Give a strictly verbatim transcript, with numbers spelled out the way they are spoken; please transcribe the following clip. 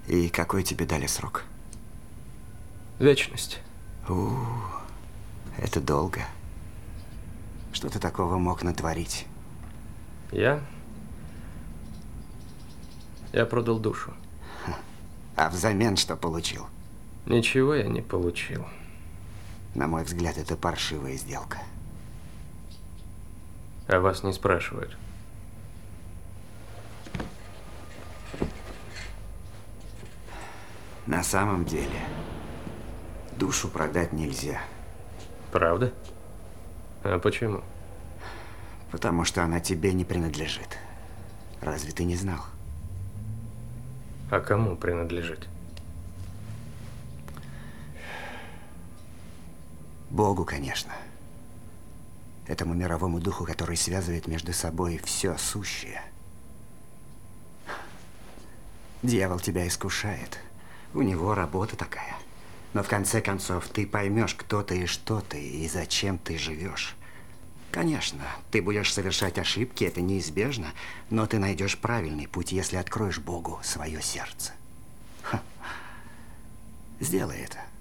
И какой тебе дали срок? Вечность. У, это долго. Что ты такого мог натворить? Я? Я продал душу. А взамен что получил? Ничего я не получил. На мой взгляд, это паршивая сделка. А вас не спрашивают. На самом деле, душу продать нельзя. Правда? А почему? Потому что она тебе не принадлежит. Разве ты не знал? А кому принадлежит? Богу, конечно. Этому мировому духу, который связывает между собой все сущее. Дьявол тебя искушает. У него работа такая. Но в конце концов ты поймешь, кто ты и что ты, и зачем ты живешь. Конечно, ты будешь совершать ошибки, это неизбежно, но ты найдешь правильный путь, если откроешь Богу свое сердце. Ха. Сделай это.